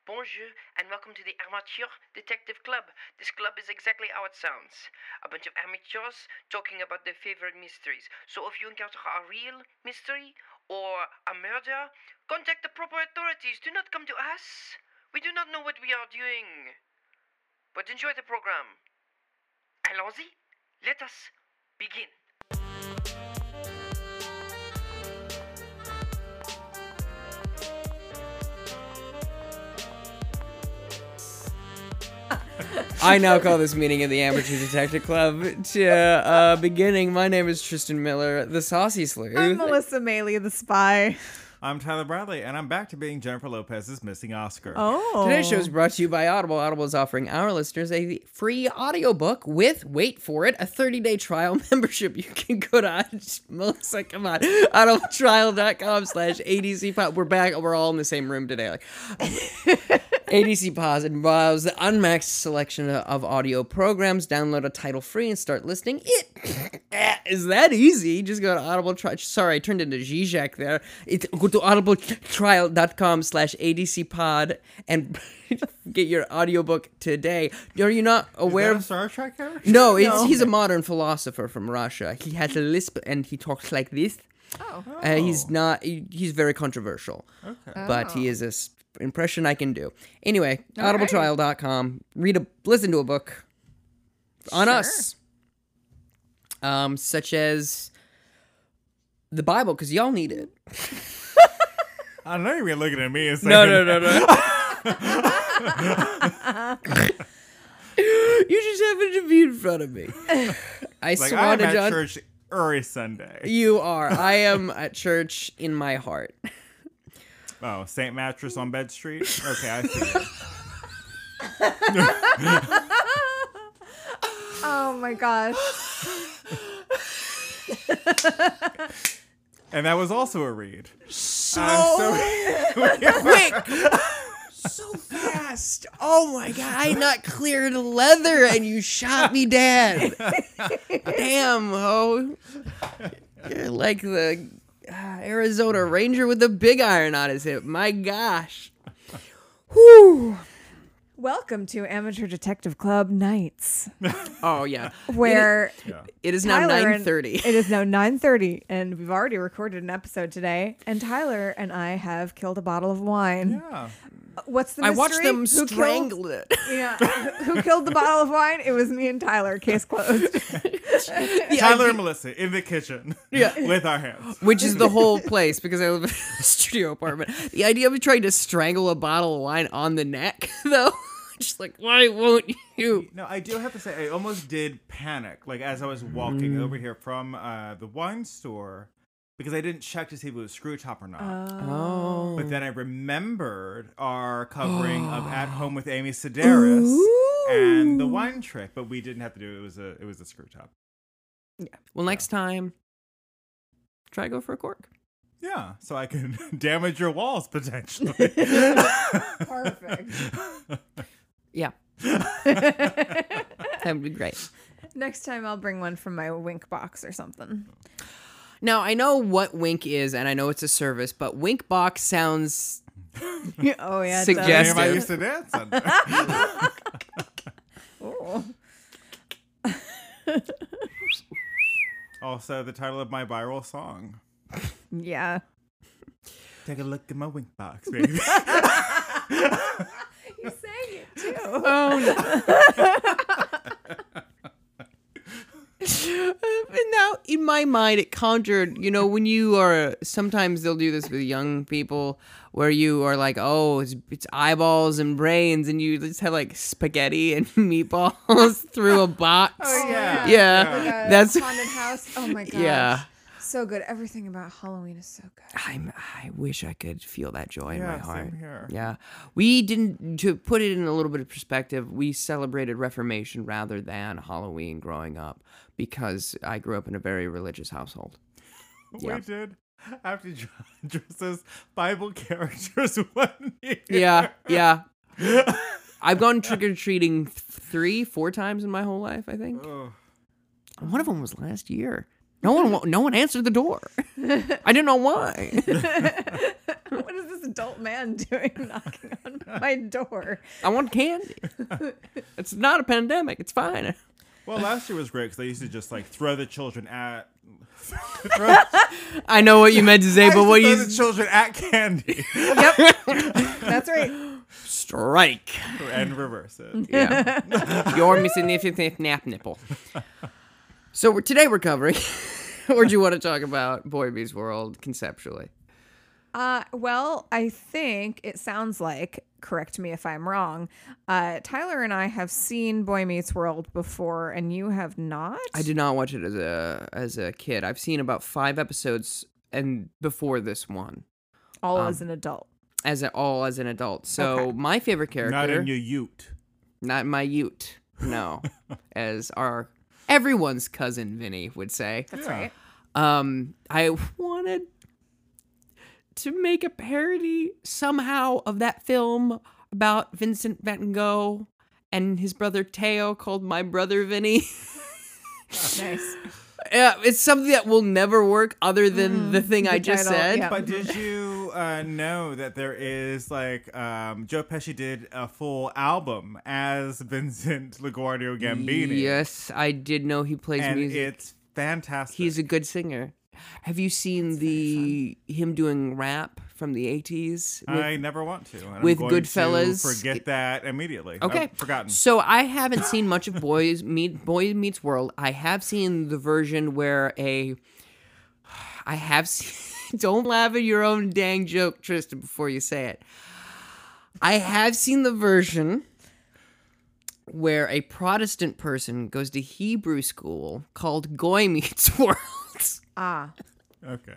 bonjour, and welcome to the Amateur Detective Club. This club is exactly how it sounds. A bunch of amateurs talking about their favorite mysteries. So if you encounter a real mystery or a murder, contact the proper authorities. Do not come to us. We do not know what we are doing. But enjoy the program. Allons-y. Let us begin. I now call this meeting of the Amateur Detective Club to beginning. My name is Tristan Miller, the Saucy Sleuth. I'm Melissa Maley, the spy. I'm Tyler Bradley, and I'm back to being Jennifer Lopez's missing Oscar. Oh. Today's show is brought to you by Audible. Audible is offering our listeners a free audiobook with, wait for it, a 30-day trial membership. You can go to, Melissa, come on, audibletrial.com/ADCpod. We're back. We're all in the same room today. ADC Pause involves the unmaxed selection of audio programs. Download a title free and start listening. It is that easy. Just go to Audible. Sorry, I turned into Zizek there. Go to audibletrial.com/ADCpod and get your audiobook today. Are you not aware of Star Trek character? No, he's a modern philosopher from Russia. He has a lisp and he talks like this. Oh. He's very controversial. Okay. But he is a impression I can do. Anyway, audibletrial.com. Listen to a book on us. Such as the Bible, because y'all need it. I know you're looking at me and saying... No. You just happen to be in front of me. I like, swear I'm to at John, church every Sunday. you are. I am at church in my heart. Oh, St. Mattress on Bed Street? Okay, I see it. Oh my gosh. And that was also a read. So Quick! So fast. Oh my god, I not cleared leather and you shot me dead. Damn, ho. You're like the Arizona Ranger with a big iron on his hip. My gosh. Whew. Welcome to Amateur Detective Club Nights, Oh yeah. where It is now Tyler 9:30. It is now 9:30, and we've already recorded an episode today, and Tyler and I have killed a bottle of wine. Yeah. What's the I mystery? watched them Who strangle it. Yeah. Who killed the bottle of wine? It was me and Tyler. Case closed. Tyler and Melissa in the kitchen. Yeah. With our hands. Which is the whole place, because I live in a studio apartment. The idea of trying to strangle a bottle of wine on the neck, though, just like, why won't you? No, I do have to say, I almost did panic, like, as I was walking Mm. over here from the wine store, because I didn't check to see if it was screw top or not. Oh. But then I remembered our covering of At Home with Amy Sedaris and The Wine Trick, but we didn't have to do it. It was a screw top. Well, next time, try to go for a cork. Yeah, so I can damage your walls potentially. Perfect. Yeah. That would be great. Next time I'll bring one from my Wink box or something. Now, I know what Wink is, and I know it's a service, but Wink box sounds... Oh yeah. Suggestive. The name I used to dance under. Oh. Also, the title of my viral song. Yeah. Take a look at my wink box, baby. You sang it too. Oh, no. And now, in my mind, it conjured, when you are, sometimes they'll do this with young people, where you are like, oh, it's eyeballs and brains, and you just have like spaghetti and meatballs through a box. Oh yeah. Yeah. Like a That's- haunted house. Oh my gosh. Yeah. So good. Everything about Halloween is so good. I wish I could feel that joy in my heart. Same here. Yeah. We didn't, to put it in a little bit of perspective, we celebrated Reformation rather than Halloween growing up because I grew up in a very religious household. Yeah. We did have to dress as Bible characters one year. Yeah. I've gone trick-or-treating 3-4 times in my whole life, I think. Ugh. One of them was last year. No one answered the door. I didn't know why. What is this adult man doing knocking on my side door. I want candy. It's not a pandemic. It's fine. Well, last year was great because they used to just like throw the children at. I know what you meant to say, but what throw you the children at candy Yep. That's right. strike. and reverse it. Yeah. Your significant nap nipple. So today we're covering, or do you want to talk about Boy Meets World conceptually? Well, I think it sounds like, correct me if I'm wrong, Tyler and I have seen Boy Meets World before, and you have not? I did not watch it as a kid. I've seen about 5 episodes and before this one. All as an adult. As an adult. So Okay. my favorite character, Not in your ute. not my ute, no, as everyone's cousin Vinny would say. That's right. I wanted to make a parody somehow of that film about Vincent Van Gogh and his brother Teo called My Brother Vinny. Nice. Yeah, it's something that will never work other than the thing I the just title, said. yeah. But did you know that there is like Joe Pesci did a full album as Vincent LaGuardia Gambini? Yes, I did know he plays and music. it's fantastic. He's a good singer. Have you seen him doing rap from the 80s? I never want to. And with I'm going Goodfellas. to forget that immediately. Okay. I've forgotten. So I haven't seen much of Boy Meets World. I have seen the version where I have seen... Don't laugh at your own dang joke, Tristan, before you say it. I have seen the version where a Protestant person goes to Hebrew school called Goy Meets World. Okay.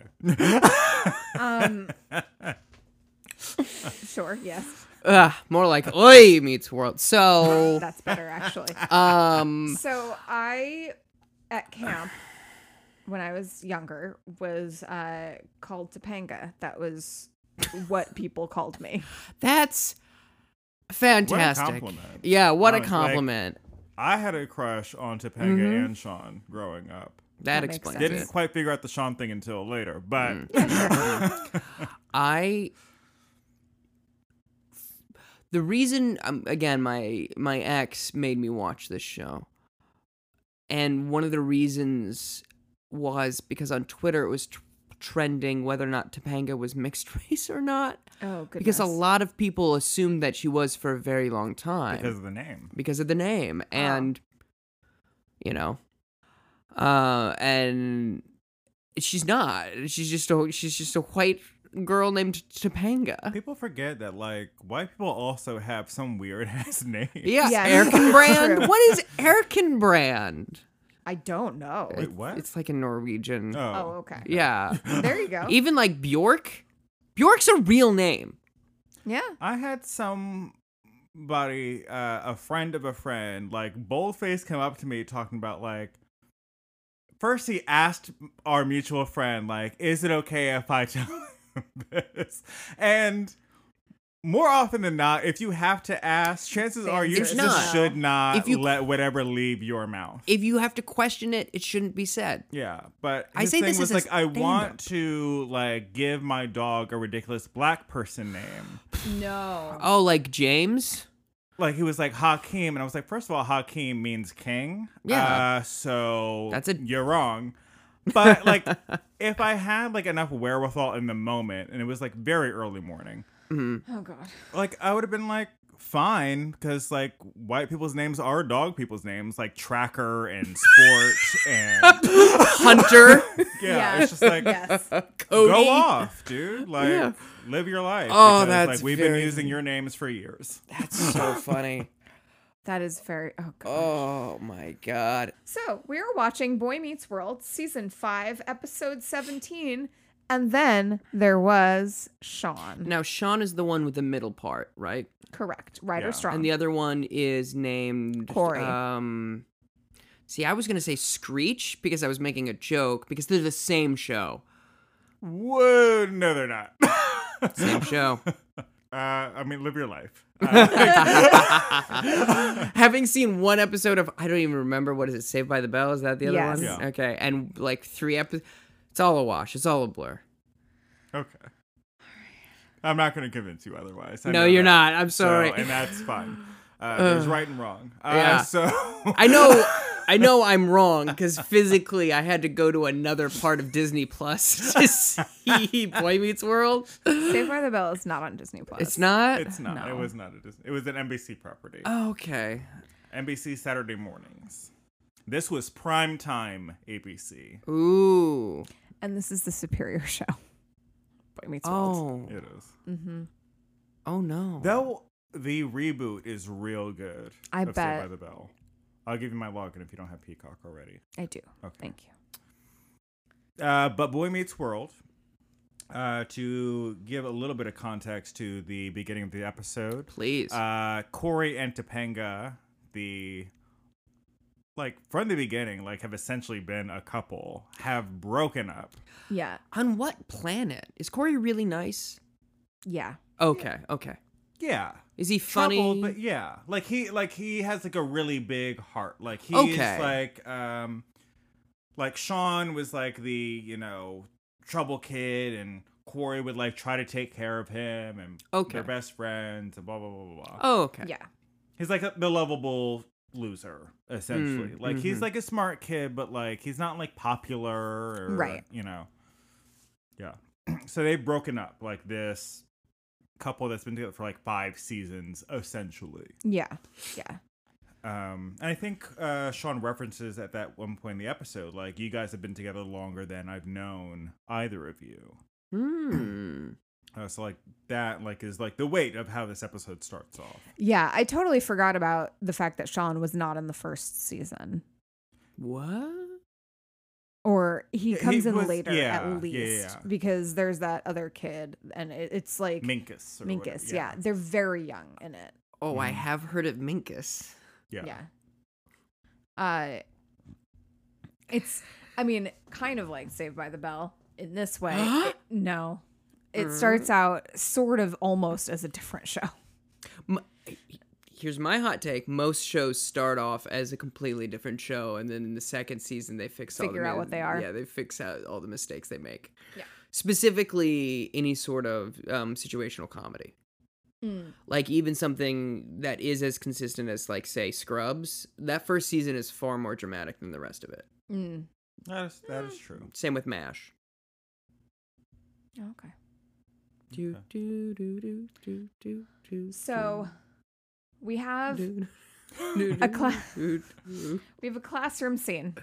Sure, yes. More like Oi Meets World. So, That's better, actually. um, So I, at camp, when I was younger, was called Topanga. That was what people called me. that's fantastic. compliment. Yeah, what a Like, compliment. I had a crush on Topanga and Sean growing up. That makes explains sense. it. Didn't quite figure out the Sean thing until later, but The reason, again, my ex made me watch this show, and one of the reasons was because on Twitter it was trending whether or not Topanga was mixed race or not. Oh, goodness. Because a lot of people assumed that she was for a very long time because of the name. because of the name, and and she's not. She's just a white girl named Topanga. People forget that like white people also have some weird ass names. Yeah, Yes, Erkenbrand. true. What is Erkenbrand? I don't know. Wait, what? It's like a Norwegian. Oh, okay. Yeah. There you go. Even like Bjork. Bjork's a real name. Yeah. I had somebody, a friend of a friend, like boldface come up to me talking about like, first he asked our mutual friend, like, is it okay if I tell him this? And more often than not, if you have to ask, chances are you It's just not. should not If you- let whatever leave your mouth. If you have to question it, it shouldn't be said. Yeah, but I his say thing this was as a like, I want stand-up. to like give my dog a ridiculous black person name. No. Oh, like James? Like he was like Hakeem, and I was like, first of all, Hakeem means king. Yeah. So That's you're wrong. But like, if I had like enough wherewithal in the moment, and it was like very early morning, Oh, God. like I would have been like fine, because like white people's names are dog people's names, like Tracker and Sport and Hunter? yeah, it's just like Yes. Cody? go off, dude. Like Yeah. live your life. Oh, because, that's like we've been very- using your names for years. That's so funny. That is very. Oh, God. Oh my God. So we are watching Boy Meets World, season 5, episode 17, and then there was Sean. Now, Sean is the one with the middle part, right? Correct. Ryder Yeah. Strong. And the other one is named Corey. See, I was gonna say Screech because I was making a joke because they're the same show. Whoa, no, they're not. Same show. I mean, live your life. Having seen one episode of, I don't even remember, what is it, Saved by the Bell? Is that the other Yes. one? Yeah. Okay, and like 3 episodes. It's all a wash. It's all a blur. Okay. I'm not going to convince you otherwise. I No, know you're that. not. I'm sorry. And that's fine. There's right and wrong. Yeah. So I know I'm wrong because physically I had to go to another part of Disney Plus to see Boy Meets World. Saved by the Bell is not on Disney Plus. It's not? it's not. No. It was not a Disney. It was an NBC property. Okay. NBC Saturday mornings. This was prime time ABC. Ooh. And this is the superior show. Boy Meets World. Oh. It is. Mm-hmm. Oh, no. Though the reboot is real good. I of Saved bet. by the Bell. I'll give you my login if you don't have Peacock already. I do. Okay. Thank you. But Boy Meets World. To give a little bit of context to the beginning of the episode, Please. Corey and Topanga, from the beginning, have essentially been a couple, have broken up. Yeah. On what planet? Is Corey really nice? Yeah. Okay. Okay. Yeah. Is he funny? Troubled, but yeah. He has a really big heart. He's Okay. Sean was the, trouble kid, and Corey would try to take care of him, and Okay. they're best friends, and blah blah blah blah blah. Oh, okay. Yeah. He's the lovable loser, essentially. He's a smart kid, but he's not popular or Right. Yeah. So they've broken up, this couple that's been together for 5 seasons, essentially. Yeah. Yeah. And I think Sean references at that one point in the episode, you guys have been together longer than I've known either of you. Hmm. So that is the weight of how this episode starts off. Yeah. I totally forgot about the fact that Sean was not in the first season. What? Or he comes in was- later yeah, at least. yeah. Because there's that other kid and it's Minkus. or whatever, Minkus. Yeah. They're very young in it. Oh, I have heard of Minkus. Yeah. It's kind of like Saved by the Bell in this way. No. It starts out sort of almost as a different show. Here's my hot take. Most shows start off as a completely different show, and then in the second season, they Figure out what they are. Yeah, they fix out all the mistakes they make. Yeah. Specifically, any sort of situational comedy. Even something that is as consistent as, say, Scrubs. That first season is far more dramatic than the rest of it. That is true. Same with MASH. Okay. Do, do, do, do, do, do, do, So we have do, a class. do, do. We have a classroom scene.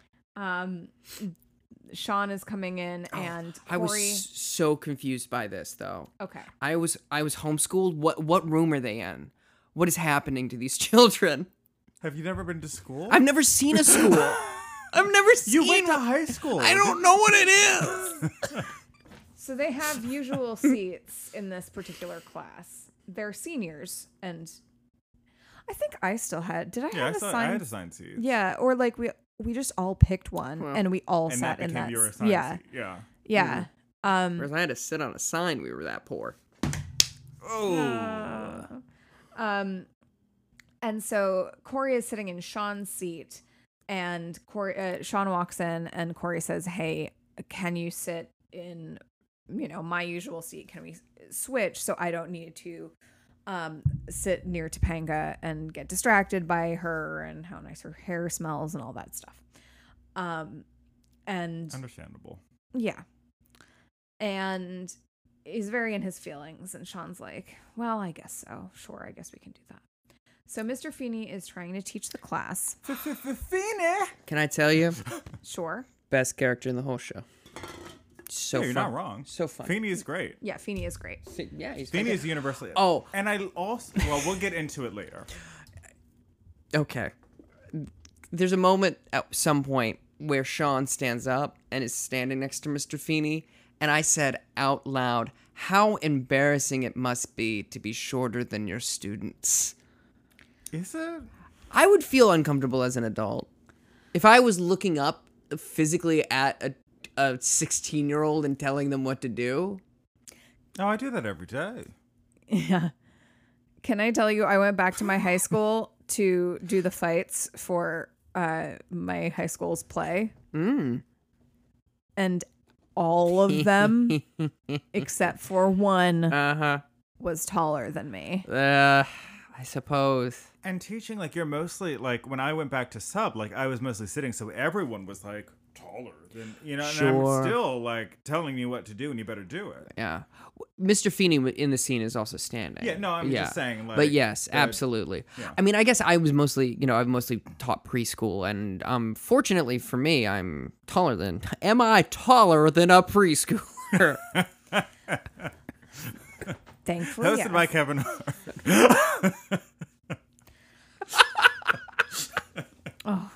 Sean is coming in and Corey. I was so confused by this, though. Okay. I was homeschooled. What room are they in? What is happening to these children? Have you never been to school? I've never seen a school. I've never seen. You went to high school. I don't know what it is. So they have usual seats in this particular class. They're seniors, and I think I still had. Did I Yeah, have I assigned? had assigned seats. Yeah, or we just all picked one, Well, and we all And sat that in became that. your assigned Yeah, seat. Yeah. yeah. Whereas I had to sit on a sign. We were that poor. Oh. And so Corey is sitting in Sean's seat, and Sean walks in, and Corey says, "Hey, can you sit in, my usual seat? Can we switch so I don't need to sit near Topanga and get distracted by her and how nice her hair smells and all that stuff." And Understandable. yeah. And he's very in his feelings. And Sean's like, well, I guess so. Sure, I guess we can do that. So Mr. Feeney is trying to teach the class. Feeney. Can I tell you? Sure. Best character in the whole show. So You're fun. not wrong. So fun. Feeney is great. Yeah, Feeney is great. Yeah, he's Feeney is universally. Oh. And I also. Well, we'll get into it later. Okay. There's a moment at some point where Sean stands up and is standing next to Mr. Feeney, and I said out loud, how embarrassing it must be to be shorter than your students. Is it? I would feel uncomfortable as an adult. If I was looking up physically at a 16-year-old and telling them what to do. Oh, I do that every day. Yeah. Can I tell you, I went back to my high school to do the fights for my high school's play. And all of them, except for one, Uh-huh. was taller than me. I suppose. And teaching, like, you're mostly, like, when I went back to sub, like, I was mostly sitting, so everyone was, like, taller than, you know, and Sure. I'm still, like, telling you what to do and you better do it. Yeah. Mr. Feeney in the scene is also standing. Yeah, no, I'm just saying, like. But yes, the- absolutely. yeah. I mean, I guess I was mostly, I've mostly taught preschool, and fortunately for me, am I taller than a preschooler? Thankfully, Hosted yes. by Kevin Hart. Oh.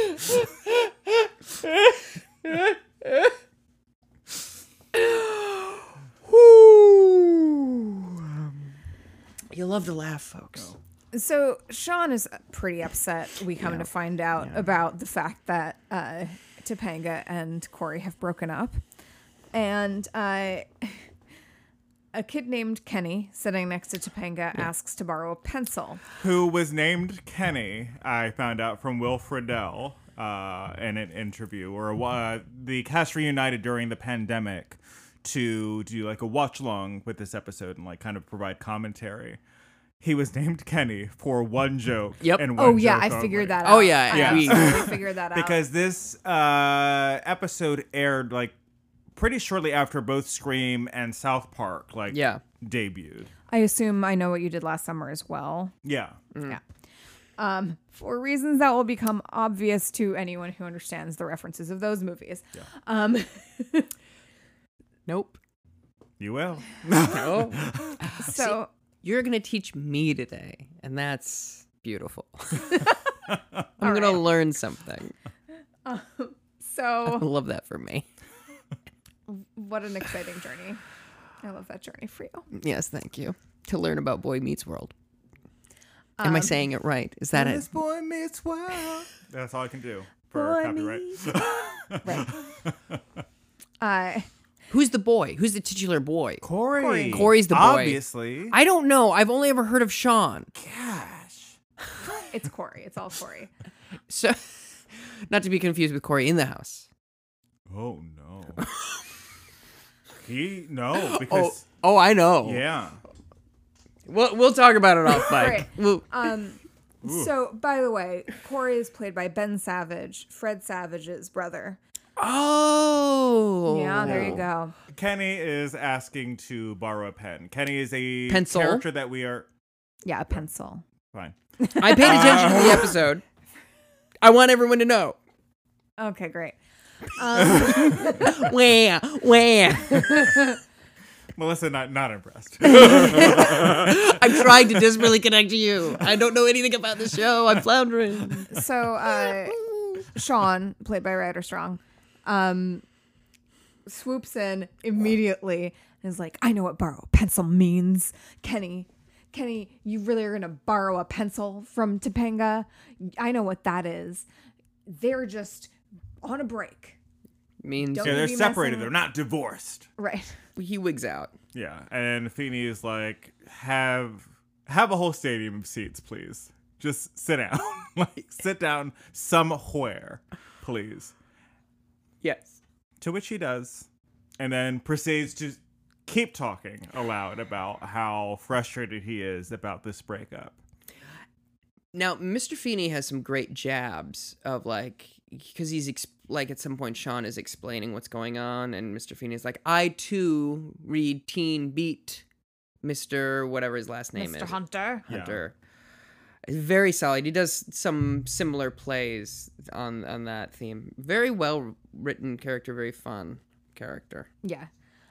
You love to laugh, folks. So Sean is pretty upset. We come to find out about the fact that Topanga and Corey have broken up, and a kid named Kenny sitting next to Topanga asks to borrow a pencil. Who was named Kenny, I found out from Will Friedle in an interview, or the cast reunited during the pandemic to do like a watch along with this episode and like kind of provide commentary. He was named Kenny for one joke. Yep. And one Oh yeah, joke I only. figured that out. Oh, yeah, I yeah. absolutely figured that out. Because this episode aired like pretty shortly after both Scream and South Park debuted. I assume I Know What You Did Last Summer as well. Yeah. Yeah. For reasons that will become obvious to anyone who understands the references of those movies. Yeah. Nope. You will. No. So You're going to teach me today, and that's beautiful. I'm going to learn something. I so love that for me. what an exciting journey. I love that journey for you. Yes, thank you. To learn about Boy Meets World. Am I saying it right? Is that it? This boy meets world. That's all I can do for copyright. Right. Who's the boy? Who's the titular boy? Corey. Corey's the boy. Obviously. I don't know. I've only ever heard of Sean. Gosh. It's Corey. It's all Corey. So, not to be confused with Corey in the house. Oh no. Because Oh, I know. yeah. We'll talk about it off mic. Right. We'll- So, by the way, Corey is played by Ben Savage, Fred Savage's brother. Oh. Yeah, there you go. Kenny is asking to borrow a pen. Kenny is a Pencil? character that we are Yeah, a pencil. fine. I paid attention to the episode. I want everyone to know. Okay, great. Wah. Melissa not impressed. I'm trying to desperately connect to you. I don't know anything about the show. I'm floundering. So, Sean, played by Ryder Strong, swoops in immediately and is like, I know what borrow a pencil means. Kenny, you really are going to borrow a pencil from Topanga? I know what that is. They're just on a break. Means Don't- Yeah, they're be separated. messing- They're not divorced. Right. he wigs out. Yeah, and Feeney is like, have a whole stadium of seats, please. Just sit down. Like, sit down somewhere, please. Yes. To which he does, and then proceeds to keep talking aloud about how frustrated he is about this breakup. Now, Mr. Feeney has some great jabs of like, because he's like at some point Sean is explaining what's going on, and Mr. Feeney's like, I too read Teen Beat, Mr. whatever his last name is. Mr. Hunter. Hunter. Very solid. He does some similar plays on that theme. Very well written character, very fun character. Yeah.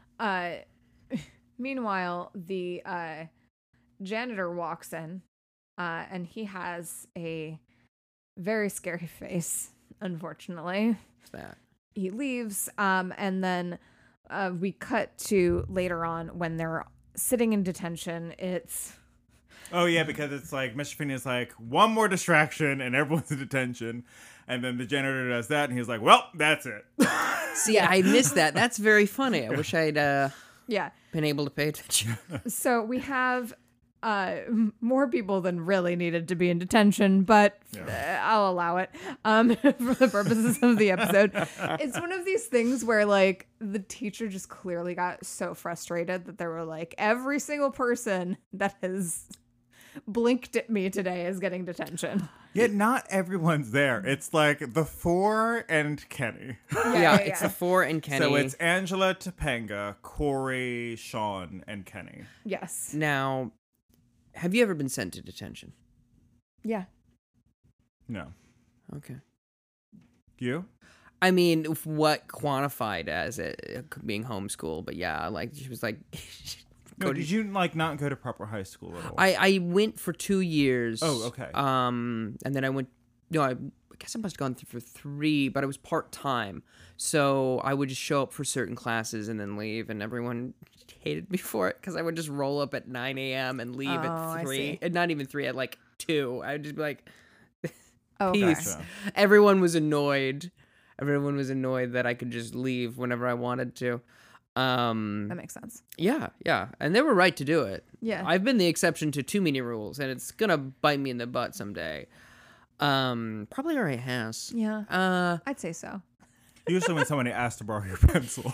Meanwhile, the janitor walks in, and he has a very scary face, unfortunately. What's that? He leaves, and then we cut to later on when they're sitting in detention. It's Oh yeah, because it's like Mr. Feeney is like, one more distraction and everyone's in detention, and then the janitor does that, and he's like, well, that's it. See, I missed that. That's very funny. I wish I'd yeah. been able to pay attention. So we have more people than really needed to be in detention, but I'll allow it for the purposes of the episode. It's one of these things where like the teacher just clearly got so frustrated that they were like, every single person that has blinked at me today is getting detention. Yet not everyone's there. It's like the four and Kenny. Yeah, it's the four and Kenny. So it's Angela, Topanga, Corey, Sean, and Kenny. Yes. Now, have you ever been sent to detention? Yeah. No. Okay. You? I mean, what quantified as it being homeschool, but yeah, like she was like. No, did you like not go to proper high school at all? I went for 2 years. Oh, okay. And then I went. No, I guess I must have gone through for 3, but I was part time, so I would just show up for certain classes and then leave, and everyone hated me for it because I would just roll up at 9 a.m. and leave at 3, and not even 3, at like 2. I would just be like, peace. Gotcha. Everyone was annoyed. Everyone was annoyed that I could just leave whenever I wanted to. That makes sense. Yeah, and they were right to do it. Yeah. I've been the exception to too many rules, and it's gonna bite me in the butt someday. Probably already has. Yeah. I'd say so. Usually when somebody asks to borrow your pencil.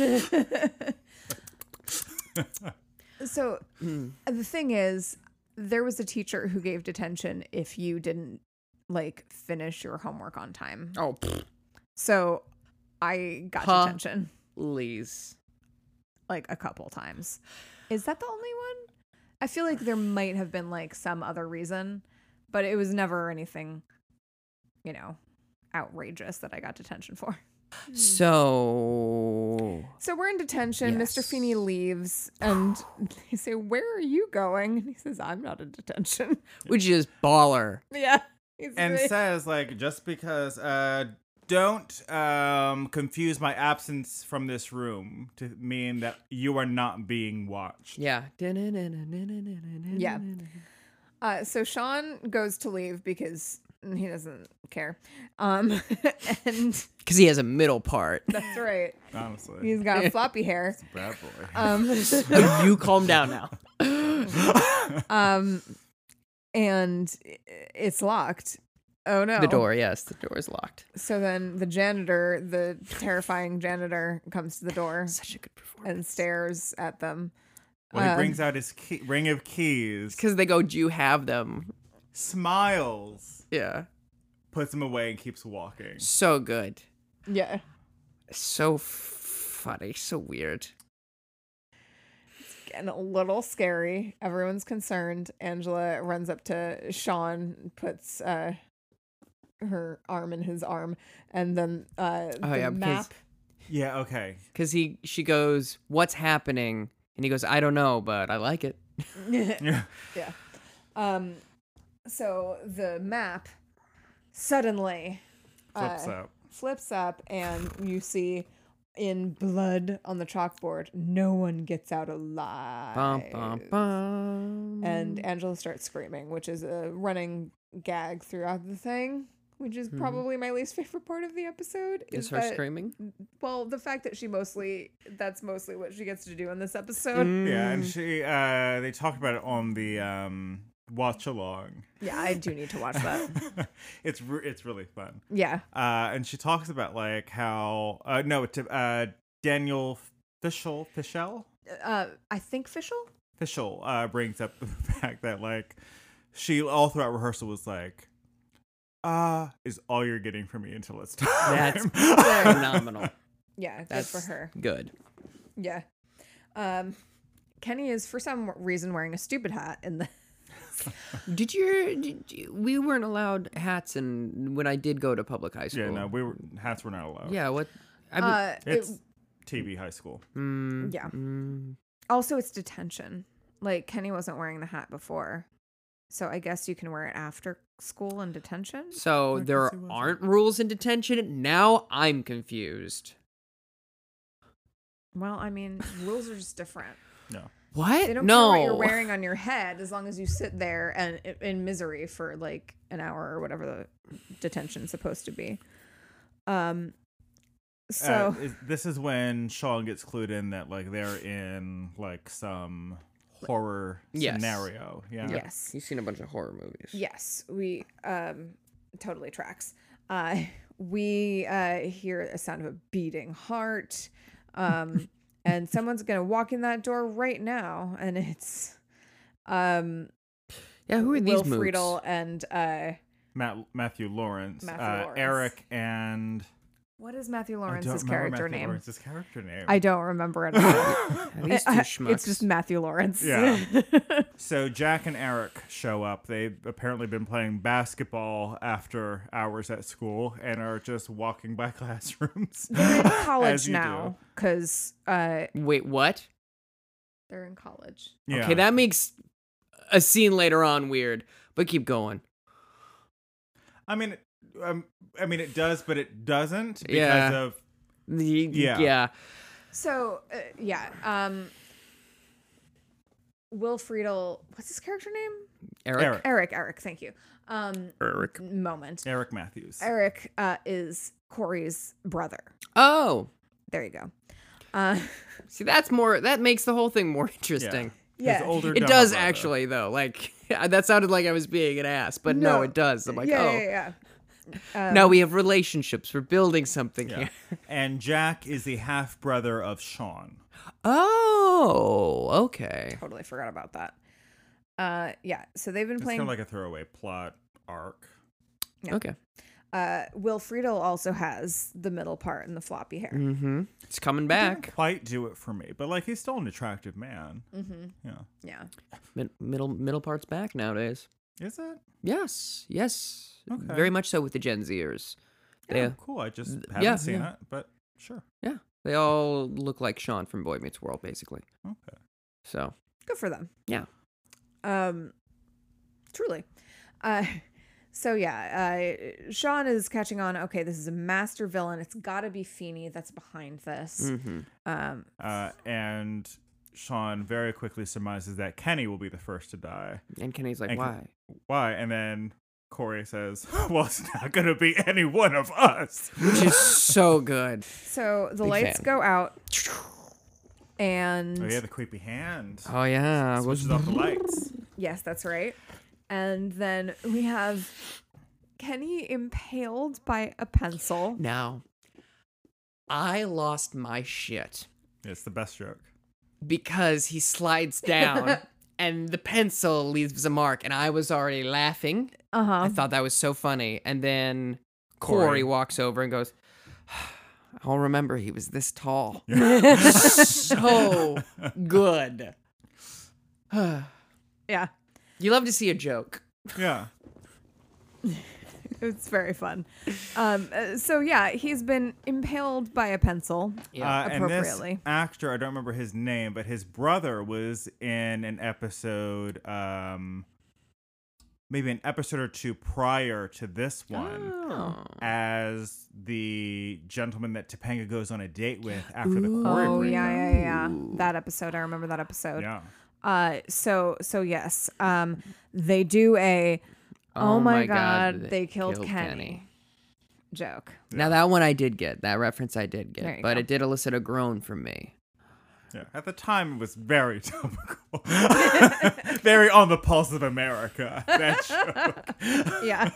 So the thing is, there was a teacher who gave detention if you didn't like finish your homework on time. Oh, pfft, So I got detention please. like a couple times. Is that the only one? I feel like there might have been like some other reason, but it was never anything, outrageous that I got detention for. So So we're in detention. Yes. Mr. Feeney leaves and they say, "Where are you going?" And he says, "I'm not in detention." which is baller. Yeah. He's And great. says like, just because don't confuse my absence from this room to mean that you are not being watched. Yeah. Yeah. So Sean goes to leave because he doesn't care. And Because he has a middle part. that's right. Honestly. He's got floppy hair. Bad boy. You calm down now. And it's locked. Oh no. The door is locked. So then the janitor, the terrifying janitor, comes to the door Such a good performance. and stares at them. When he brings out his ring of keys, Because they go, "Do you have them?" smiles, Yeah. puts them away, and keeps walking. So good. Yeah. So funny. So weird. Getting a little scary. Everyone's concerned. Angela runs up to Sean, puts her arm in his arm, and then the map. Yeah, okay. Because she goes, "What's happening?" And he goes, "I don't know, but I like it." Yeah. Yeah. So the map suddenly Flips flips up, up. and you see in blood on the chalkboard, "No one gets out alive." Bum, bum, bum. And Angela starts screaming, which is a running gag throughout the thing, which is probably my least favorite part of the episode. Is her that- screaming? Well, the fact that that's mostly what she gets to do in this episode. Yeah, and she they talked about it on the watch along. Yeah, I do need to watch that. It's really fun. Yeah. And she talks about like how Daniel Fischel I think Fischel brings up the fact that like she all throughout rehearsal was like, is all you're getting from me until it's time. That's phenomenal. Yeah, That's good for her. Good. Yeah. Kenny is for some reason wearing a stupid hat in the We weren't allowed hats, and when I did go to public high school. Yeah, no, hats were not allowed. Yeah, what? I mean, It's TV high school. yeah. Also, it's detention. Like, Kenny wasn't wearing the hat before. So I guess you can wear it after school in detention? so there guess he wasn't. aren't rules in detention? Now I'm confused. Well, I mean, rules are just different. No. What? They don't no. care what you're wearing on your head as long as you sit there and in misery for like an hour or whatever the detention's supposed to be. So This is when Sean gets clued in that like they're in like some horror Yes. scenario. Yeah. Yes. You've seen a bunch of horror movies. Yes, we totally tracks. We hear a sound of a beating heart, and someone's gonna walk in that door right now, and it's Yeah, who are these Will mooks? Friedle and Matthew Lawrence, Matthew Lawrence. Eric, and what is Matthew I Lawrence's don't remember character Matthew name? Lawrence's character name. I don't remember it. At all. Are these two schmucks? It's just Matthew Lawrence. Yeah. So Jack and Eric show up. They've apparently been playing basketball after hours at school and are just walking by classrooms. They're in As college you now because Wait, what? they're in college. Yeah. Okay, that makes a scene later on weird, but keep going. I mean, it does, but it doesn't because Yeah. of Yeah. So Will Friedle, what's his character name? Eric. Eric, thank you. Eric. Moment. Eric Matthews. Eric is Corey's brother. Oh, There you go. see, that makes the whole thing more interesting. Yeah. His older It dumber does brother. actually, though. Like that sounded like I was being an ass, but no, it does. I'm like, yeah. now we have relationships. We're building something Yeah. here. And Jack is the half brother of Sean. Oh, okay. Totally forgot about that. Yeah. So they've been It's playing. kind of like a throwaway plot arc. Yeah. Okay. Will Friedle also has the middle part and the floppy hair. Mm-hmm. It's coming Didn't back. quite do it for me, but like he's still an attractive man. Mm-hmm. Yeah. Yeah. Middle part's back nowadays. Is it? Yes. Okay. Very much so with the Gen Zers. Yeah, They, cool. I just yeah, haven't seen yeah. it, but sure. yeah, they all look like Sean from Boy Meets World, basically. Okay. So Good for them. yeah. Truly. So yeah, Sean is catching on. Okay, this is a master villain. It's got to be Feeney that's behind this. Mm-hmm. And Sean very quickly surmises that Kenny will be the first to die. And Kenny's like, And why? Why? And then Corey says, "Well, it's not gonna be any one of us." Which is so good. So the Big lights fan. go out, and Oh yeah, the creepy hand. Oh yeah. Switches off the lights. yes, that's right. And then we have Kenny impaled by a pencil. Now, I lost my shit It's the best joke. because he slides down and the pencil leaves a mark, and I was already laughing. I thought that was so funny. And then Corey Corey. walks over and goes, I'll remember he was this tall. So good. Yeah, You love to see a joke. Yeah. it's very fun. So yeah, he's been impaled by a pencil. Yeah. And this Appropriately. actor, I don't remember his name, but his brother was in an episode, maybe an episode or two prior to this one, Oh. as the gentleman that Topanga goes on a date with after the Corey Oh breakup. yeah. That episode, I remember that episode. Yeah. So yes. They do a oh my god, they killed Kenny joke. Now that one I did get. That reference I did There get. you But go. it did elicit a groan from me. Yeah. At the time, it was very topical. Very on the pulse of America. That joke. Yeah.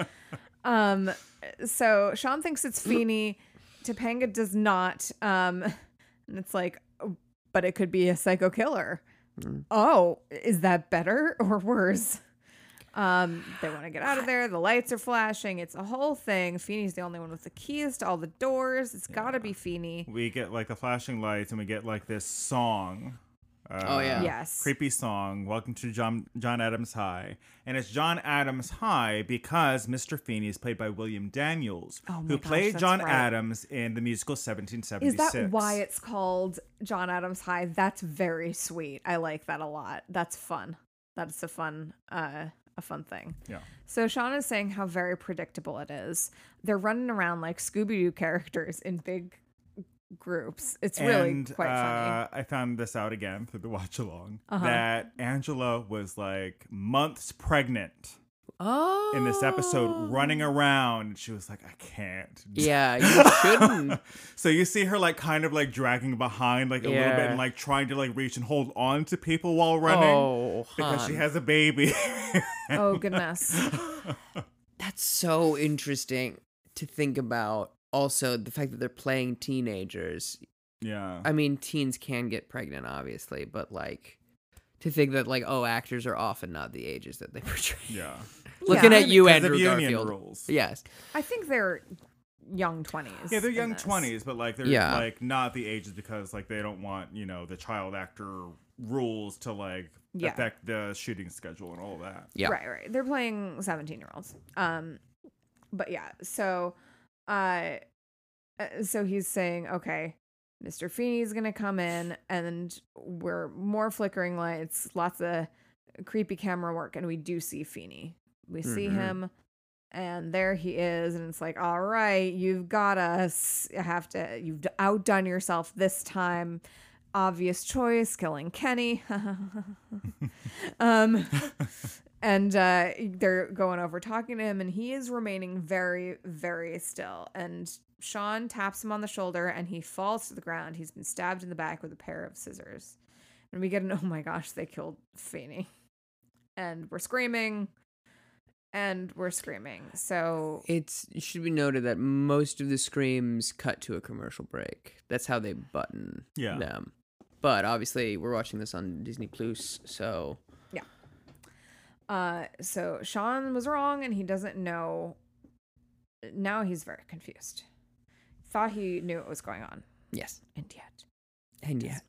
So Sean thinks it's Feeney. Topanga does not. And it's like, oh, but it could be a psycho killer. Oh, is that better or worse? They want to get out of there. The lights are flashing. It's a whole thing. Feeney's the only one with the keys to all the doors. It's got to be Feeney. We get like the flashing lights, and we get like this song. Oh, yeah. Yes. Creepy song. Welcome to John Adams High, and it's John Adams High because Mr. Feeney is played by William Daniels, Oh my who gosh, played that's John right. Adams in the musical 1776. Is that why it's called John Adams High? That's very sweet. I like that a lot. That's fun. That's a fun thing. Yeah. So Sean is saying how very predictable it is. They're running around like Scooby-Doo characters in big groups. It's really And quite funny. I found this out again through the watch along Uh-huh. that Angela was like months pregnant Oh. in this episode running around. And she was like, I can't. Yeah, you shouldn't. So you see her like kind of like dragging behind like a little bit Yeah. and like trying to like reach and hold on to people while running Oh, because she hon. has a baby. Oh goodness. That's so interesting to think about. Also, the fact that they're playing teenagers. Yeah. I mean, teens can get pregnant, obviously, but like to think that like, oh, actors are often not the ages that they portray. Yeah. Looking Yeah. at you, Because of Andrew union Garfield. rules. Yes. I think they're young 20s. Yeah, they're in young this. 20s, but like they're Yeah. like not the ages because like they don't want, you know, the child actor rules to like Yeah. affect the shooting schedule and all that. Yeah. Right. They're playing 17-year-olds. But yeah, so he's saying, okay, Mr. Feeney's gonna come in, and we're more flickering lights, lots of creepy camera work, and we do see Feeney. We see Mhm. him, and there he is, and it's like, all right, you've got us. You've outdone yourself this time. Obvious choice, killing Kenny. And they're going over talking to him, and he is remaining very, very still. And Sean taps him on the shoulder, and he falls to the ground. He's been stabbed in the back with a pair of scissors. And we get an, oh my gosh, they killed Feeney. And we're screaming. So It should be noted that most of the screams cut to a commercial break. That's how they button Yeah. them. But obviously, we're watching this on Disney Plus, so so Sean was wrong, and he doesn't know. Now he's very confused. Thought he knew what was going on, yes. and yet. And yet,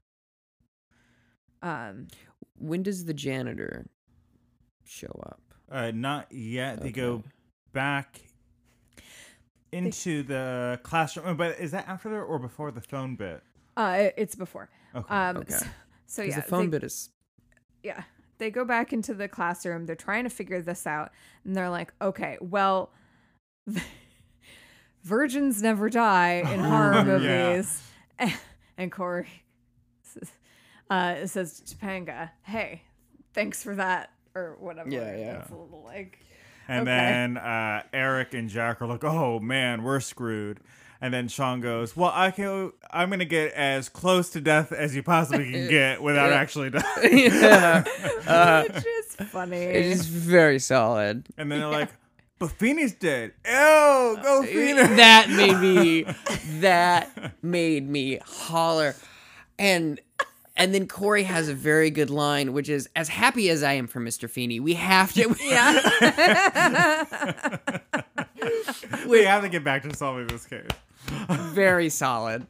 Um, when does the janitor show up? Not yet. They Okay. go back into the classroom. But is that after or before the phone bit? it's before. Okay. Okay. So 'Cause yeah, the phone they, bit is yeah, they go back into the classroom. They're trying to figure this out, and they're like, okay, well, virgins never die in horror Yeah. movies. And Corey says to Topanga, hey, thanks for that, or whatever. Yeah. It's a little like, And okay. then Eric and Jack are like, "Oh man, we're screwed." And then Sean goes, "Well, I'm gonna get as close to death as you possibly can get without Yeah. actually dying." yeah. which is funny. It is very solid. And then they're like, "But Feeney's dead." Ew, go Feeny. That made me holler. And then Corey has a very good line, which is, as happy as I am for Mr. Feeney, we have to We have to get back to solving this case. very solid.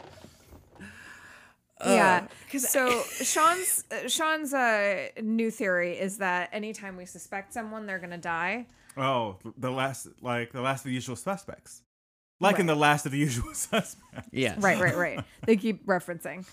Yeah. So Sean's new theory is that anytime we suspect someone, they're gonna die. Oh, the last of the Usual Suspects, like in Right. the Last of the Usual Suspects. Yes. Right. They keep referencing.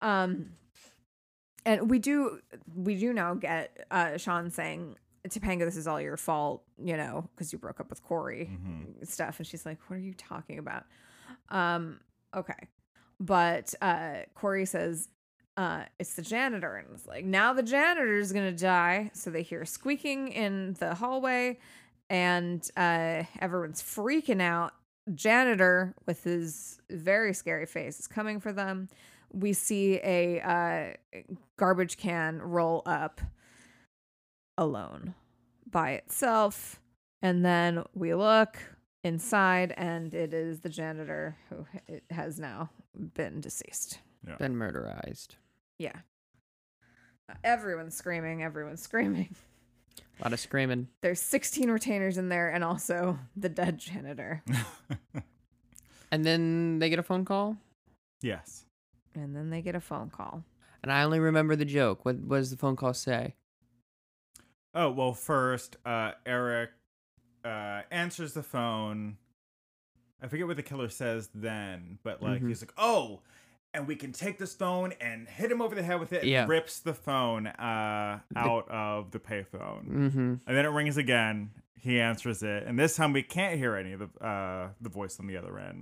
And we do now get Sean saying, Topanga, this is all your fault, you know, because you broke up with Corey stuff. And she's like, what are you talking about? Okay. But Corey says, it's the janitor. And it's like, now the janitor's going to die. So they hear squeaking in the hallway, and everyone's freaking out. Janitor, with his very scary face, is coming for them. We see a garbage can roll up alone by itself. And then we look inside, and it is the janitor, who has now been deceased. Been murderized. Yeah. Everyone's screaming. A lot of screaming. There's 16 retainers in there, and also the dead janitor. And then they get a phone call. Yes. And then they get a phone call. And I only remember the joke. What does the phone call say? Oh, well, first, Eric answers the phone. I forget what the killer says then, but like he's like, "Oh, and we can take this phone and hit him over the head with it." Yeah. And rips the phone out of the payphone, Mm-hmm. and then it rings again. He answers it, and this time we can't hear any of the voice on the other end.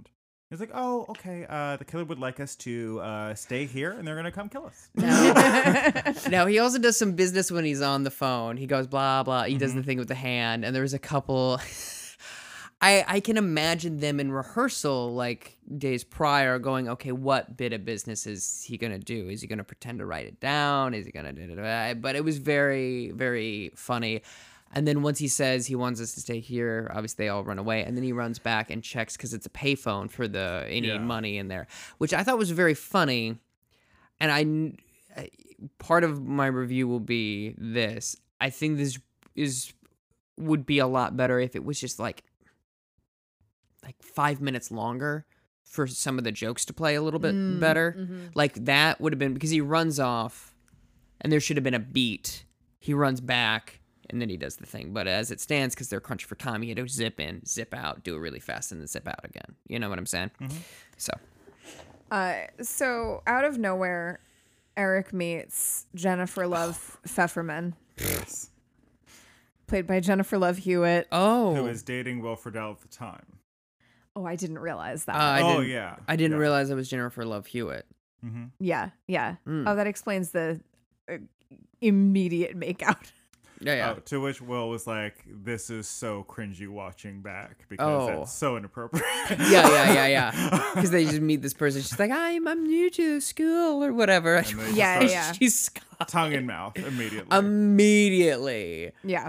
He's like, oh, okay. The killer would like us to stay here, and they're gonna come kill us. No, he also does some business when he's on the phone. He goes blah blah. He does the thing with the hand, and there's a couple. I can imagine them in rehearsal, like days prior, going, okay, what bit of business is he gonna do? Is he gonna pretend to write it down? Is he gonna do it? But it was very, very funny. And then once he says he wants us to stay here, obviously they all run away. And then he runs back and checks because it's a payphone for the any money in there, which I thought was very funny. And part of my review will be this. I think this would be a lot better if it was just like 5 minutes longer for some of the jokes to play a little bit better. Mm-hmm. Like that would have been, because he runs off and there should have been a beat. He runs back. And then he does the thing. But as it stands, because they're crunched for time, he had to zip in, zip out, do it really fast, and then zip out again. You know what I'm saying? Mm-hmm. So out of nowhere, Eric meets Jennifer Love Pfefferman, played by Jennifer Love Hewitt. Oh. Who was dating Will Friedle at the time. Oh, I didn't realize that. I didn't realize it was Jennifer Love Hewitt. Mm-hmm. Yeah. Oh, that explains the immediate makeout. Yeah. To which Will was like, "This is so cringy watching back because that's so inappropriate." Yeah. Because they just meet this person. She's like, I'm new to the school or whatever. And they just Yeah. start She's tongue in mouth immediately. immediately. Yeah.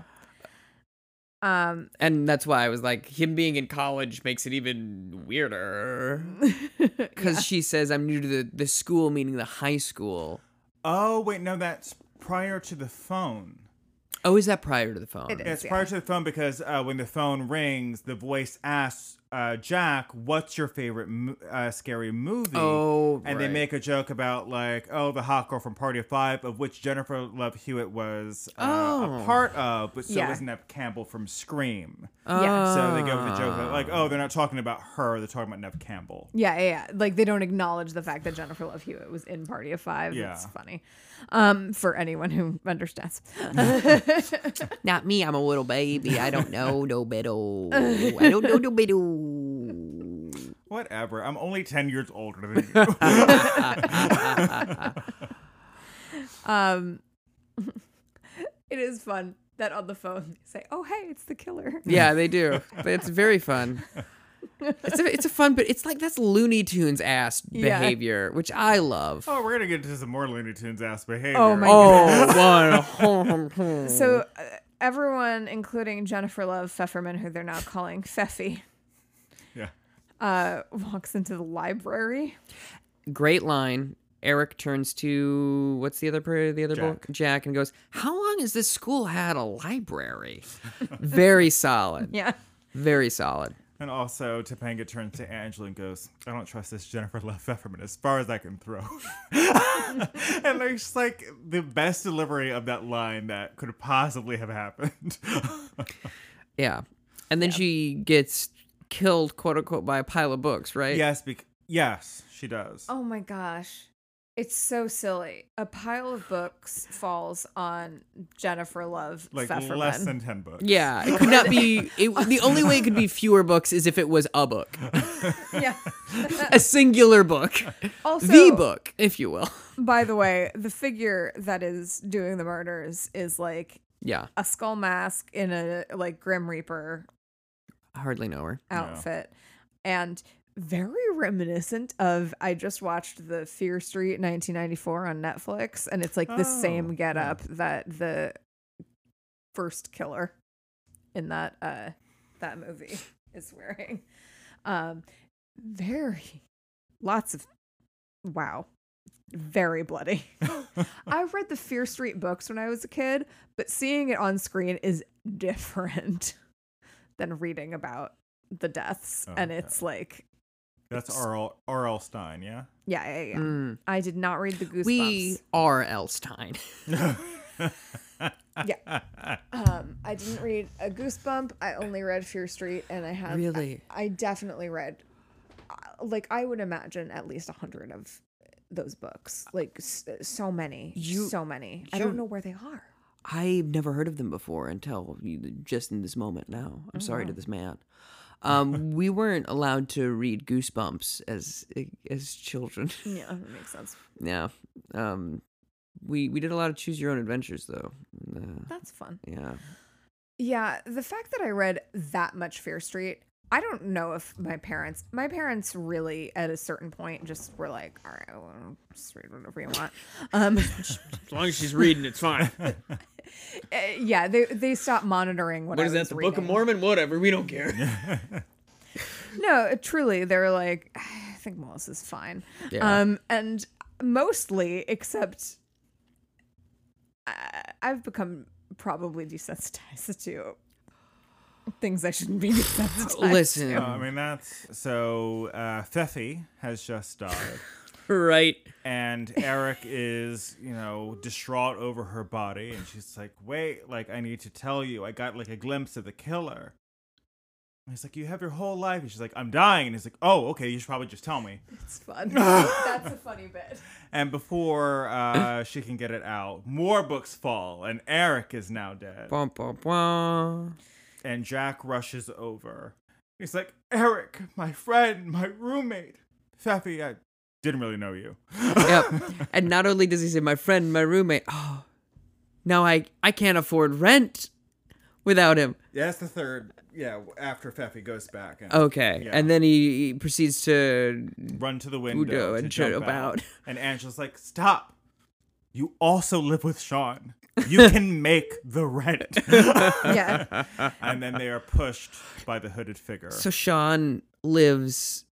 And that's why I was like, him being in college makes it even weirder. Because she says, I'm new to the school, meaning the high school. Oh wait, no, that's prior to the phone. Oh, is that prior to the phone? It is. It's prior to the phone because when the phone rings, the voice asks Jack, "What's your favorite scary movie?" Oh, and they make a joke about like, "Oh, the hot girl from Party of Five," of which Jennifer Love Hewitt was a part of, but so was Neve Campbell from Scream. Yeah. So they go with the joke that, like, "Oh, they're not talking about her; they're talking about Neve Campbell." Yeah. Like they don't acknowledge the fact that Jennifer Love Hewitt was in Party of Five. Yeah. It's funny. For anyone who understands. Not me. I'm a little baby. I don't know no better. I don't know no better. Whatever. I'm only 10 years older than you. It is fun that on the phone they say, "Oh, hey, it's the killer." Yeah, they do. But it's very fun. It's a fun, but it's like that's Looney Tunes ass behavior, which I love. Oh, we're gonna get into some more Looney Tunes ass behavior. Oh my Oh, So everyone, including Jennifer Love Pfefferman, who they're now calling Pfeffy, walks into the library. great line. Eric turns to what's the other book? Jack, and goes, "How long has this school had a library?" Very solid. Yeah. Very solid. And also, Topanga turns to Angela and goes, "I don't trust this Jennifer Love Pfefferman as far as I can throw." And it's like the best delivery of that line that could possibly have happened. Yeah. And then she gets killed, quote unquote, by a pile of books, right? Yes, she does. Oh my gosh. It's so silly. A pile of books falls on Jennifer Love Like Pfefferman. less than 10 books. Yeah. It could not be. The only way it could be fewer books is if it was a book, Yeah. a singular book, Also, the book, if you will. by the way, the figure that is doing the murders is like Yeah. a skull mask in a like Grim Reaper I hardly know her. outfit, and very reminiscent of, I just watched the Fear Street 1994 on Netflix, and it's like the same getup that the first killer in that movie is wearing. Very bloody. I read the Fear Street books when I was a kid, but seeing it on screen is different than reading about the deaths. And it's like, That's R.L. Stein, yeah? yeah. Mm. I did not read the Goosebumps. We are Elstein. Yeah. I didn't read a Goosebump. I only read Fear Street, and I have Really? I definitely read, like, I would imagine at least 100 of those books. Like so many. I don't know where they are. I've never heard of them before until just in this moment now. I'm sorry to this man. We weren't allowed to read Goosebumps as children. Yeah, that makes sense. Yeah. We did a lot of choose your own adventures though. That's fun. Yeah. Yeah, the fact that I read that much Fear Street, I don't know if my parents really at a certain point just were like, all right, well, just read whatever you want. As long as she's reading, it's fine. Yeah, they stopped monitoring what I was reading. Book of Mormon? Whatever, we don't care. No, truly, they were like, I think Melissa's fine. Yeah. And mostly, except I've become probably desensitized to things I shouldn't be desensitized Listen. to. I mean, that's so. Fefi has just died, Right. and Eric is, distraught over her body, and she's like, "Wait, like I need to tell you, I got like a glimpse of the killer." And he's like, "You have your whole life," and she's like, "I'm dying," and he's like, "Oh, okay, you should probably just tell me." It's fun. That's a funny bit. And before she can get it out, more books fall, and Eric is now dead. Bum, bum, bum. And Jack rushes over. He's like, "Eric, my friend, my roommate. Fefi, I didn't really know you." Yep. And not only does he say, my friend, my roommate, oh, now I can't afford rent without him. Yeah, that's the third. Yeah, after Fefi goes back. And, Okay. Yeah. And then he proceeds to run to the window and to jump out. And Angela's like, "Stop. You also live with Sean. You can make the rent." Yeah. And then they are pushed by the hooded figure. So Sean lives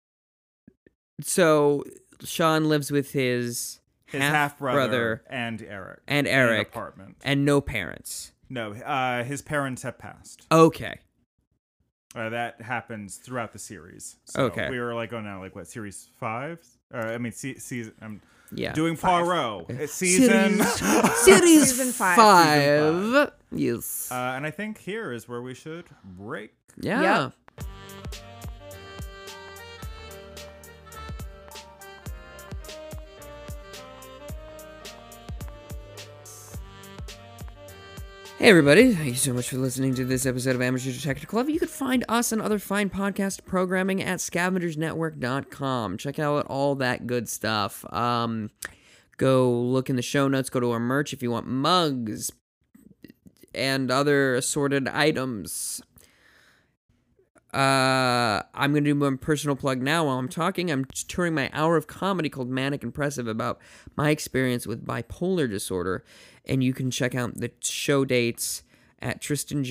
with his half brother brother and Eric. and in an Eric apartment. and no parents. No, his parents have passed. Okay. That happens throughout the series. So Okay. we were like, series 5? Season. I'm Yeah. doing Poirot. It's season. Series Season 5. 5. Yes. And I think here is where we should break. Yeah. Yep. Hey everybody, thank you so much for listening to this episode of Amateur Detective Club. You can find us and other fine podcast programming at scavengersnetwork.com. Check out all that good stuff. Go look in the show notes, go to our merch if you want mugs and other assorted items. I'm going to do my personal plug now while I'm talking. I'm touring my hour of comedy called Manic Impressive about my experience with bipolar disorder. And you can check out the show dates at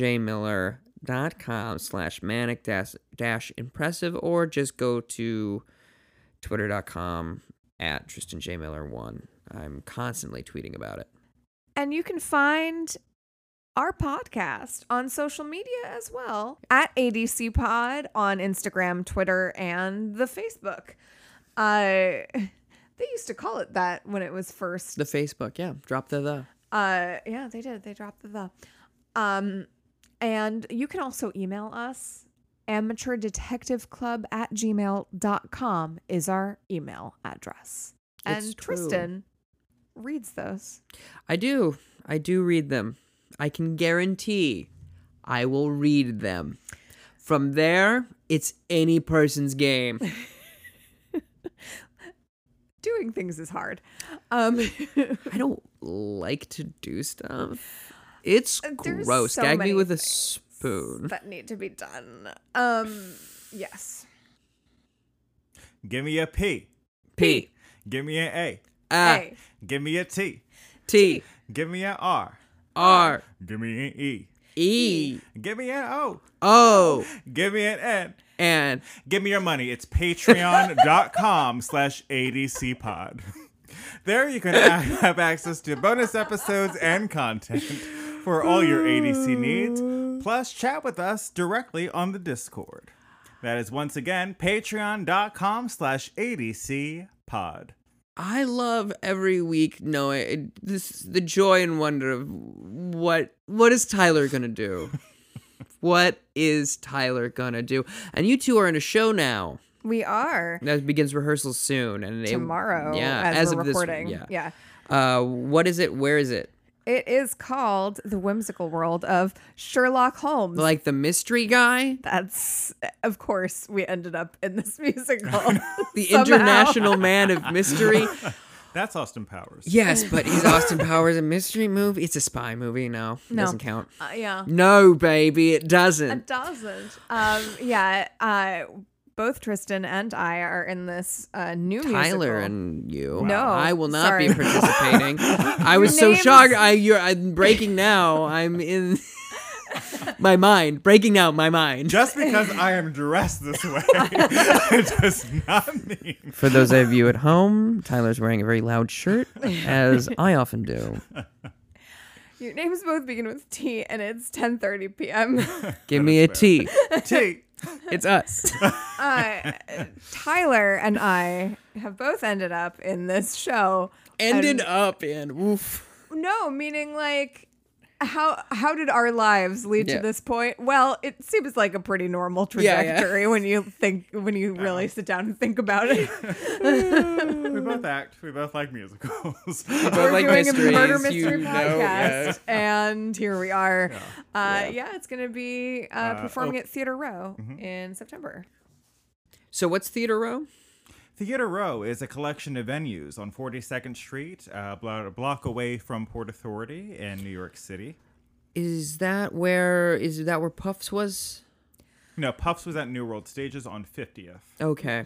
tristanjmiller.com/manic-impressive or just go to twitter.com at tristanjmiller1. I'm constantly tweeting about it. And you can find our podcast on social media as well at ADC Pod on Instagram, Twitter, and the Facebook. They used to call it that when it was first. The Facebook, yeah. Drop the. Yeah, they did. They dropped the. And you can also email us. amateurdetectiveclub@gmail.com is our email address. It's And true. Tristan reads those. I do read them. I can guarantee I will read them. From there, it's any person's game. Doing things is hard. I don't like to do stuff. It's There's gross. so Gag me many with a things spoon. that need to be done. Yes. Give me a P. P. Give me an A. A. Give me a T. T. Give me an R. R. Give me an E. E. Give me an O. O. Give me an N. And Give me your money. It's patreon.com/ADCpod. There you can have access to bonus episodes and content for all your ADC needs, plus chat with us directly on the Discord. That is once again patreon.com/ADCpod. I love every week knowing the joy and wonder of what is Tyler gonna do? What is Tyler gonna do? And you two are in a show now We are. that begins rehearsals soon, and Tomorrow. yeah, As we're of this, recording. yeah. Yeah. What is it? Where is it? it is called The Whimsical World of Sherlock Holmes. Like the mystery guy, That's, of course, we ended up in this musical. the somehow. international man of mystery. That's Austin Powers. Yes, but is Austin Powers a mystery movie? It's a spy movie. No, it No. doesn't count. Yeah. No, baby, it doesn't. It doesn't. Both Tristan and I are in this new Tyler musical. and you. No, I will not sorry. be participating. I was so names- shocked. I'm breaking now. I'm in my mind. Breaking now, my mind. Just because I am dressed this way, it does not mean. For those of you at home, Tyler's wearing a very loud shirt, as I often do. Your names both begin with T, and it's 10:30 p.m. Give me a T. T. It's us. Tyler and I have both ended up in this show. Ended And- up in. Oof. No, meaning like how did our lives lead Yeah. to this point? Well, it seems like a pretty normal Yeah, yeah. trajectory when you really sit down and think about it. We both act. We both like musicals. Both We're like doing mysteries, a murder mystery you know, podcast, yeah. and here we are. Yeah, it's gonna be performing oh. at Theater Row in September. So what's Theater Row? Theater Row is a collection of venues on 42nd Street, about a block away from Port Authority in New York City. Is that where Puffs was? No, Puffs was at New World Stages on 50th. Okay.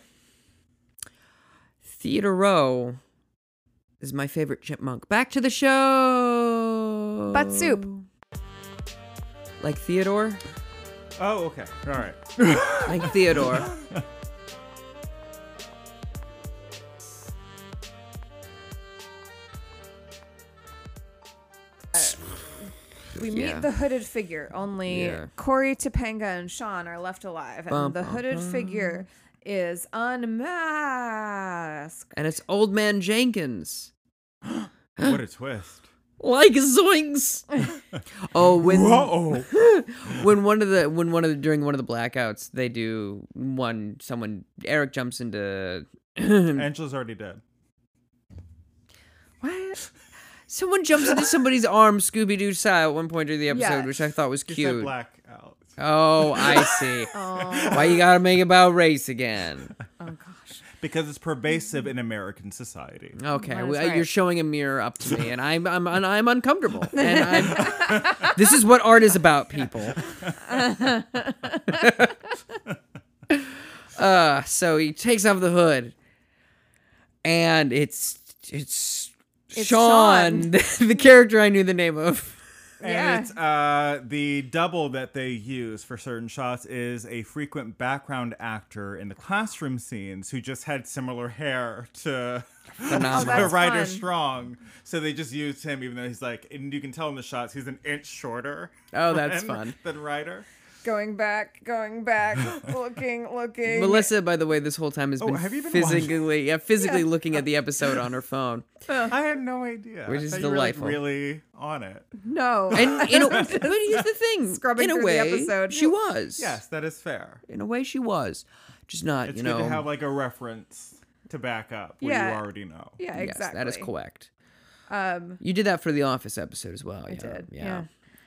Theater Row is my favorite chipmunk. Back to the show. Butt soup. Like Theodore? Oh, okay. All right. Like Theodore. We Yeah. meet the hooded figure. Only Yeah. Corey, Topanga, and Sean are left alive, and Bum, the bum, hooded bum. figure is unmasked. And it's Old Man Jenkins. What a twist. Like zoinks. Oh, when Whoa. during one of the blackouts, they do Eric jumps into Angela's already dead. what? Someone jumps into somebody's arm, Scooby Doo style, at one point during the episode, Yeah. which I thought was You said cute. blackout. Oh, I see. Oh, Why you gotta make it about race again? oh gosh. Because it's pervasive in American society. Okay, That is well, right. you're showing a mirror up to me, and I'm uncomfortable. And this is what art is about, people. So he takes off the hood, and it's Sean, the character I knew the name of. And Yeah. it's the double that they use for certain shots is a frequent background actor in the classroom scenes who just had similar hair to Phenomenal. that's Ryder fun. Strong. So they just used him even though he's like, and you can tell in the shots he's an inch shorter. Oh, that's fun. Than Ryder. Going back, looking. Melissa, by the way, this whole time has been have you been physically looking at the episode on her phone. I had no idea. Which I is thought you were, like, delightful. really on it. No. And but here's the thing: Scrubbing in a through the way, episode. she was. Yes, that is fair. In a way, she was. Just not, It's you good know. to have like a reference to back up what Yeah. you already know. Yeah, Yes, exactly. that is correct. Um, You did that for the Office episode as well. I yeah. did. Yeah.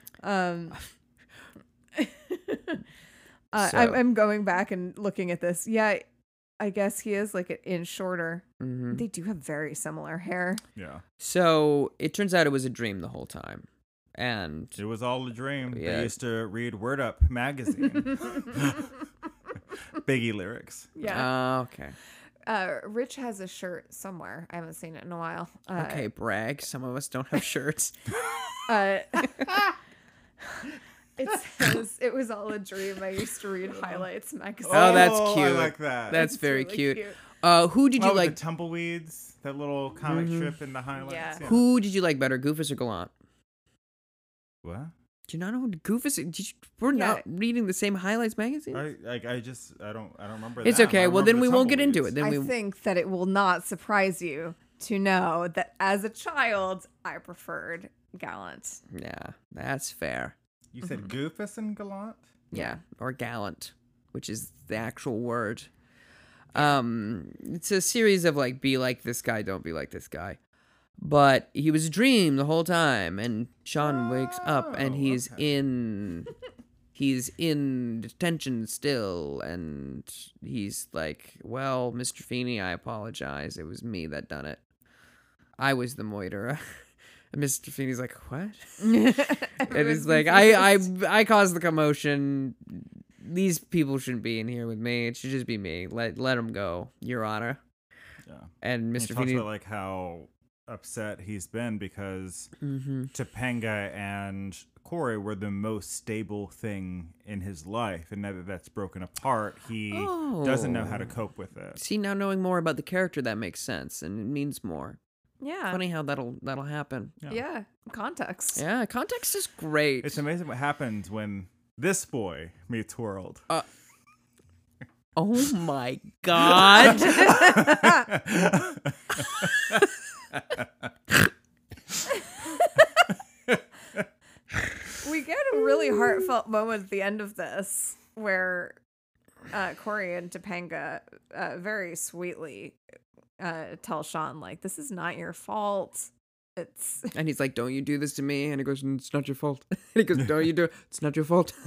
So- I'm going back and looking at this. Yeah, I guess he is like an inch shorter. Mhm. They do have very similar hair. Yeah. So it turns out it was a dream the whole time, and It was all a dream. Yeah. They used to read Word Up magazine. Biggie lyrics. Yeah. okay, Rich has a shirt somewhere. I haven't seen it in a while. okay, brag. Some of us don't have shirts. It says it was all a dream. I used to read Highlights magazine. Oh, that's I cute. like that. That's It's very really cute. Who did you with like? the tumbleweeds, that little comic strip in the highlights. Yeah. Who did you like better, Goofus or Gallant? What? Do you not know who Goofus? We're not reading the same Highlights magazine. I don't remember. It's them. okay. I Well, remember then the we won't get into it. tumbleweeds. Then I we. think that it will not surprise you to know that as a child, I preferred Gallant. Yeah, that's fair. You said Goofus and Gallant. Yeah, or gallant, which is the actual word. It's a series of like, be like this guy, don't be like this guy. but he was a dream the whole time. And Sean wakes up and Oh, he's okay. he's in detention still, and he's like, well, Mr. Feeney, I apologize. It was me that done it. I was the moiterer. And Mr. Feeney's like, what? And he's like, I caused the commotion. These people shouldn't be in here with me. It should just be me. Let them go, Your Honor. Yeah. And He Mr. talks Feeney, about like how upset he's been because Topanga and Corey were the most stable thing in his life, and now that that's broken apart, he doesn't know how to cope with it. see, now knowing more about the character, that makes sense, and it means more. Yeah. Funny how that'll happen. Yeah. Context. Yeah, context is great. It's amazing what happens when this boy meets world. Oh my god. We get a really heartfelt moment at the end of this where Corey and Topanga very sweetly tell Sean, like, this is not your fault. It's And he's like, don't you do this to me? And he goes, it's not your fault. And he goes, don't you do it? It's not your fault.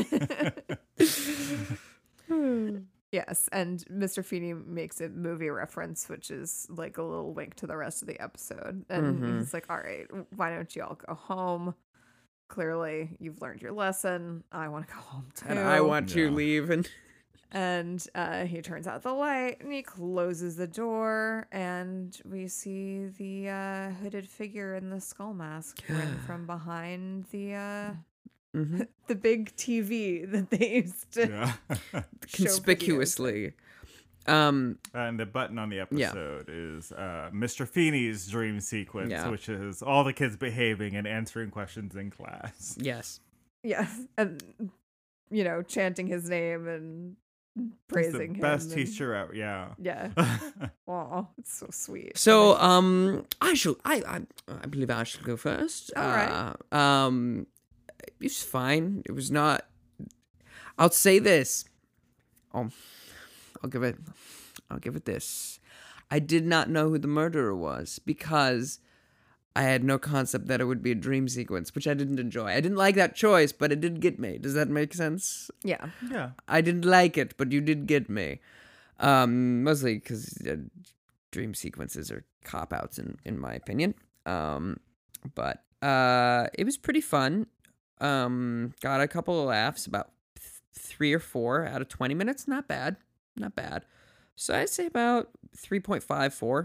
yes, and Mr. Feeney makes a movie reference, which is like a little wink to the rest of the episode. And he's like, all right, why don't you all go home? Clearly, you've learned your lesson. I want to go home too. And I want to Yeah. leave. And he turns out the light and he closes the door, and we see the hooded figure in the skull mask grin from behind the the big TV that they used to Yeah. show Conspicuously. And the button on the episode is Mr. Feeney's dream sequence, Yeah. which is all the kids behaving and answering questions in class. Yes. videos. Yes, and chanting his name and He's praising the him. best and- teacher out. Yeah. Yeah. Oh, it's so sweet. So, I believe I shall go first. All right. It was fine. It was not. I'll say this. I'll give it this. I did not know who the murderer was because I had no concept that it would be a dream sequence, which I didn't enjoy. I didn't like that choice, but it did get me. Does that make sense? Yeah. Yeah. I didn't like it, but you did get me. Mostly because dream sequences are cop-outs, in my opinion. But it was pretty fun. Got a couple of laughs, about 3 or 4 out of 20 minutes. Not bad. Not bad. So I'd say about 3.5, 4.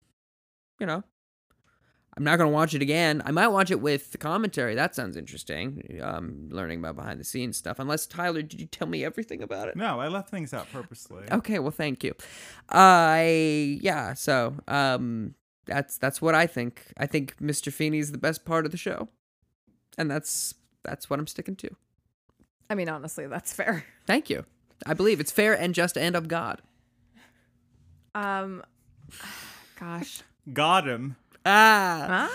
I'm not going to watch it again. I might watch it with the commentary. That sounds interesting. Learning about behind the scenes stuff. Unless, Tyler, did you tell me everything about it? No, I left things out purposely. Okay, well, thank you. So that's what I think. I think Mr. Feeney's the best part of the show. And that's what I'm sticking to. I mean, honestly, that's fair. Thank you. I believe it's fair and just and of God. Gosh. Got him. Ah.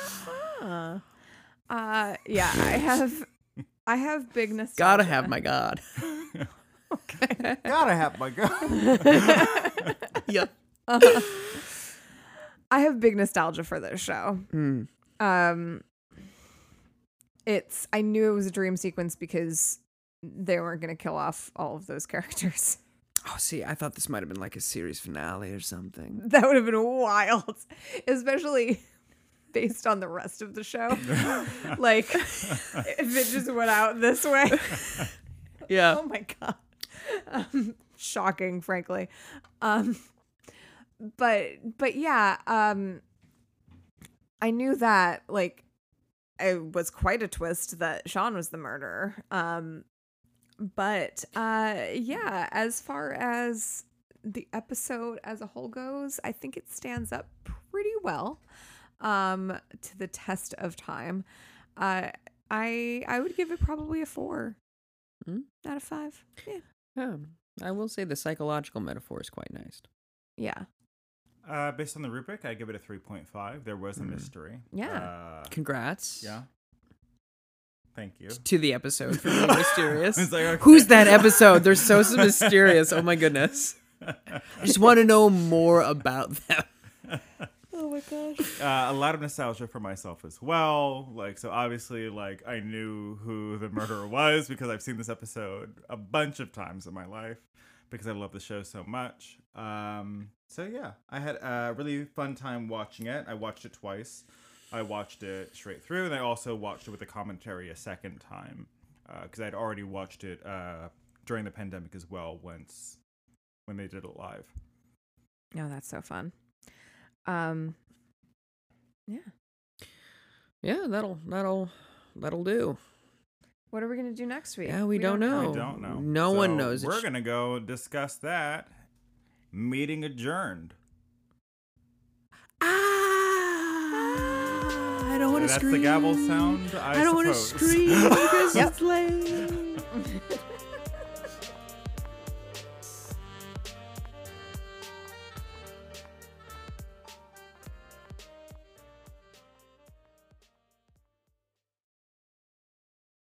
Yeah, I have big nostalgia. Gotta have my God. Gotta have my gun. Yep. I have big nostalgia for this show. I knew it was a dream sequence because they weren't going to kill off all of those characters. Oh, see, I thought this might have been like a series finale or something. That would have been wild, especially based on the rest of the show. Like, if it just went out this way. Yeah. Oh my God. Shocking, frankly. But yeah, I knew that, like, it was quite a twist that Sean was the murderer. But yeah, as far as the episode as a whole goes, I think it stands up pretty well to the test of time. I would give it probably a 4 out of 5. Yeah. I will say the psychological metaphor is quite nice. Yeah. Based on the rubric, I give it a 3.5. There was a mystery. Yeah. Congrats. Yeah. Thank you. To the episode for being mysterious. It's like, okay. Who's that episode? They're so mysterious. Oh my goodness. I just want to know more about them. Oh my gosh. A lot of nostalgia for myself as well. Like, so obviously, like, I knew who the murderer was because I've seen this episode a bunch of times in my life because I love the show so much. So yeah, I had a really fun time watching it. I watched it twice. I watched it straight through, and I also watched it with a commentary a second time because I'd already watched it during the pandemic as well once when they did it live. Oh, that's so fun. Yeah. Yeah, that'll do. What are we gonna do next week? Yeah, we don't know. We don't know. No one knows. We're gonna go discuss that. Meeting adjourned. I don't want to That's scream. the gavel sound. I don't want to suppose. scream because it's late.